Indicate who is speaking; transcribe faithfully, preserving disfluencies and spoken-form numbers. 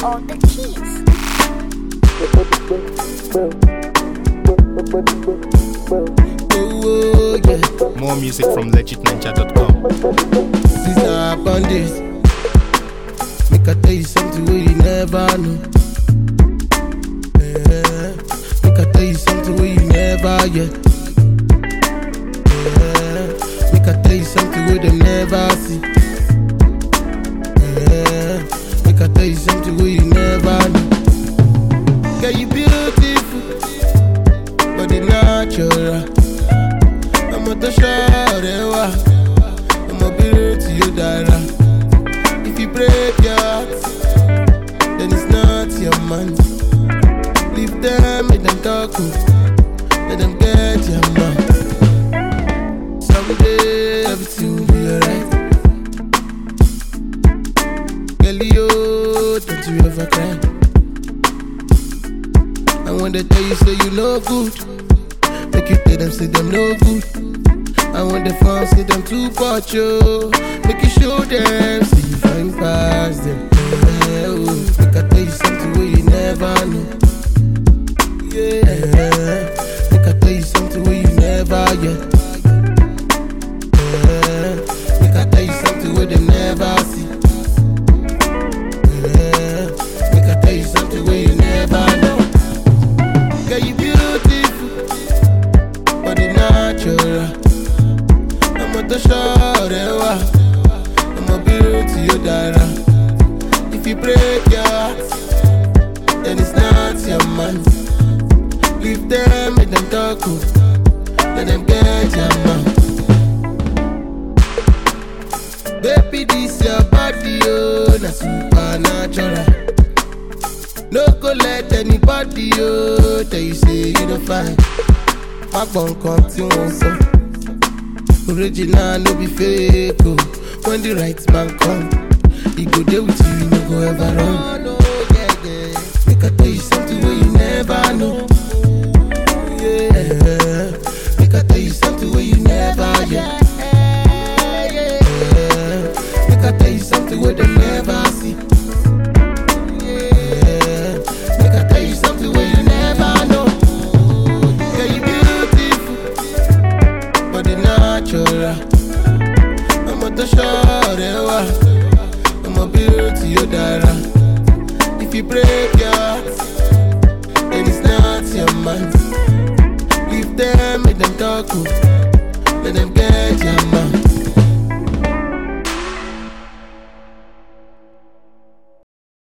Speaker 1: all the keys.
Speaker 2: Oh, yeah.
Speaker 3: More music from legit ninja dot com.
Speaker 2: This is our bandits. Make I tell you something where you never know. Yeah. Make I tell you something where you never yet. Yeah. Make I tell you something where they never see. Yeah. Make I tell you something where you never know. Girl, you beautiful, but it's natural. I'm at the shower, I'm a beauty to you, Dara. If you break your heart, then it's not your man. Leave them, make them talk, let them get your man. Someday everything will be alright. Girl, you don't you ever cry. And when they tell you say you no good, make you tell them say them no good. And when they found say them too much, yo, make you show them, see you find past them. Yeah, oh, make I tell you something where you never know. Yeah, make I tell you something where you never get. Yeah, make I tell you something where they never see. Yeah, make I tell you something where you never know. Girl, you beautiful, but it's natural. I'm at the shower, I'm a beauty to you, Dara. If you break your heart, then it's not your man. Leave them, make them talk, let them get your man. Baby, this your body, oh, na supernatural. No go let anybody, oh, tell you say you don't find. My bone come to one song. Original, no be fake, oh. When the right man come, he go there with you, you no go ever run. No, yeah, yeah. Make I tell you something where you never know. Yeah, make I tell you something where you never get. Yeah, make I tell you something where they never see. Yeah, make I tell you something where you never know. Yeah, you beautiful, but it's natural. I'm at the shower, I'm a beauty to you, Dara. If you break your heart, then it's not your man. Leave them, make them talk, let them get your man.